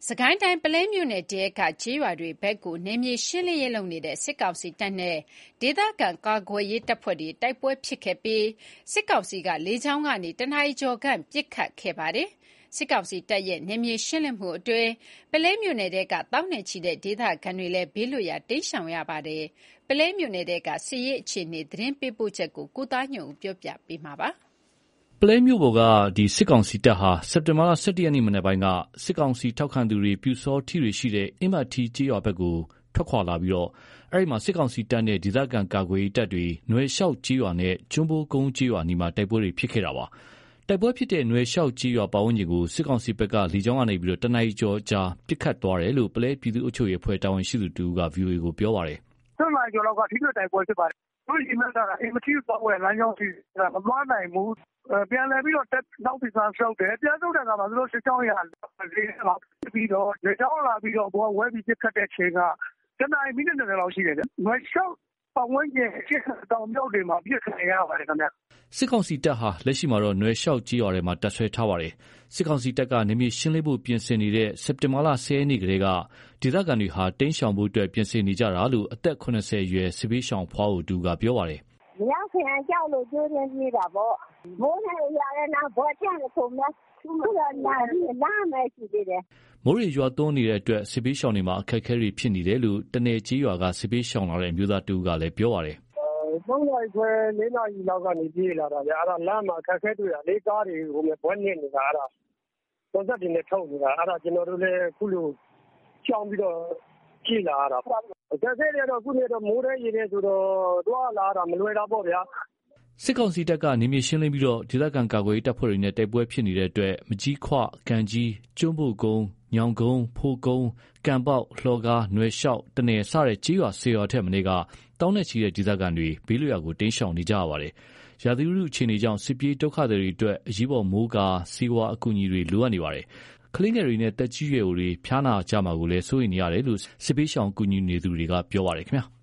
စကိုင်းတိုင်းပုလဲမြို့နယ်ထဲကကျေးရွာတွေဘက်ကိုနယ်မြေရှင်းလင်းရေးလုပ်နေတဲ့စစ်ကောင်စီတပ်နဲ့ဒေသခံကာကွယ်ရေးတပ်ဖွဲ့တွေတိုက်ပွဲဖြစ်ခဲ့ပြီးစစ်ကောင်စီကလေကြောင်းကနေတနာရီကျော်ခန့်ပစ်ခတ်ခဲ့ပါတယ်။စစ်ကောင်စီတပ်ရဲ့နယ်မြေရှင်းလင်းမှုအတွင်းပုလဲမြို့နယ်ထဲကသောင်းနဲ့ချီတဲ့ဒေသခံတွေလည်းဘေးလွတ်ရာတိမ်းရှောင်ရပါတယ်။ပုလဲမြို့နယ်ထဲကစစ်ရေးအခြေအနေသတင်းပေးပို့ချက်ကိုကိုသားညွန့်ဦးပြောပြပေးမှာပါ။ပုလဲမြို့ပေါ်ကစစ်ကောင်စီတပ်ဟာစက်တင်ဘာလ17 ရက်နေ့မနက်ပိုင်းကစစ်ကောင်စီထောက်ခံသူတွေပြူစောထီတွေရှိတဲ့အင်းမထီကျေးရွာဘက်ကိုထွက်ခွာလာပြီးအဲဒီမှာစစ်ကောင်စီတပ်နဲ့ဒေသခံကာကွယ်ရေးတပ်တွေနွယ်လျှောက်ကျေးရွာနဲ့ကျွန်းဘိုးကုန်းကျေးရွာနီးမှာတိုက်ပွဲတွေဖြစ်ခဲ့တာပါ။တိုက်ပွဲဖြစ်တဲ့နွယ်လျှောက်ကျေးရွာပတ်ဝန်းကျင်ကိုစစ်ကောင်စီဘက်ကလေကြောင်းကနေတနအီကျော်ကြာပစ်ခတ်သွားတယ်လို့ပုလဲပြည်သူ့အုပ်ချုပ်ရေးအဖွဲ့တာဝန်ရှိသူတဦးက VOA ကိုပြောပါတယ်။ဆက်လာကျော်လောက်ကထိတွေ့တိုက်ပွဲဖြစ်ပါတယ်။တို့ဒီမှာအင်မတီပေါ့ဝဲလမ်းကြောင်းစီမသွားနိုင်ဘူး။ပြန်လဲပြီးတော့နောက်ပြီးသွားဆုပ်တယ်ပြန်ဆုပ်တဲ့အခါမှာသူတို့စစ်ကြောင်းရလေးလာပြီးတော့လေကြောင်းလာပြီးတော့ဘောဝဲပြီးပစ်ခတ်တဲ့ချိန်ကတနာရီမိနစ်20လောက်ရှိတယ်ဗျ။မရှောက်ပတ်ဝန်းကျင်အစ်တောင်မြောက်တွေမှာပြစ်ခတ်ရပါတယ်ခင်ဗျ။စစ်ကောင်စီတပ်ဟာလက်ရှိမှာတော့နွယ်လျှောက်ကျေးရွာထဲမှာတပ်ဆွဲထားပါတယ်။စစ်ကောင်စီတပ်ကနေမြေရှင်းလင်းဖို့ပြင်ဆင်နေတဲ့စက်တင်ဘာလ10 ရက်နေ့ကလေးကဒေသခံတွေဟာတိမ်းရှောင်ဖို့အတွက်ပြင်ဆင်နေကြတာလို့အသက်80အရွယ်စစ်ဘေးရှောင်ဖွားအိုတူကပြောပါတယ်။မရောက်ခင်ကြောက်လို့ကျိုးရင်းပြေးတာပေါ့။မိုးနဲ့ရရနာဘောချန်ခုံနဲ့သူတို့ကလာမယ်ရှိသေးတယ်။မိုးရေရွာသွန်းနေတဲ့အတွက်စစ်ဘေးရှောင်တွေမှာအခက်အခဲတွေဖြစ်နေတယ်လို့တနယ်ကျေးရွာကစစ်ဘေးရှောင်လာတဲ့အမျိုးသားတူကလည်းပြောပါတယ် 3 နာရီခွဲ4 နာရီလောက်ကနေပြေးလာတာဗျအဲ့ဒါလမ်းမှာအခက်အခဲတွေ့တာလေးကားတွေဘွက်နစ်နေတာအဲ့ဒါကွန်ဆက်တွေနဲ့ထုတ်နေတာအဲ့ဒါကျွန်တော်တို့လည်းခုလိုရှောင်ပြီးတော့ပြေးလာရတာအခက်အခဲတွေတော့ခုနေတော့မိုးတဲ့ရေတွေဆိုတော့တွားလာတာမလွယ်တာပေါ့ဗျာစစ်ကောင်စီတပ်ကနေမြေရှင်းလင်းပြီးဒေသခံကာကွယ်ရေးတပ်ဖွဲ့တွေနဲ့တိုက်ပွဲဖြစ်နေတဲ့အတွက်မကြီးခွကန်ကြီးကျွန်းဘိုကုန်းညောင်ကုန်းဖိုးကုန်းကံပေါက်လှော်ကားနွယ်လျှောက်တနယ်စတဲ့ကျေးရွာ10ရွာထက်မနည်းကတောင်းနဲ့ချီတဲ့ဒေသခံတွေဘေးလွတ်ရာကိုတိမ်းရှောင်နေကြရပါတယ်။ရာသီဥတုအခြေအနေကြောင့်စစ်ပြေးဒုက္ခသည်တွေအတွက်အရေးပေါ်မိုးကာစီးဝါအကူအညီတွေလိုအပ်နေပါတယ်။ကလေးငယ်တွေနဲ့တက်ကြီးရွယ်တွေဖျားနာကြမှာကိုလည်းစိုးရိမ်နေရတယ်လို့စစ်ဘေးရှောင်ကူညီနေသူတွေကပြောပါတယ်ခင်ဗျာ။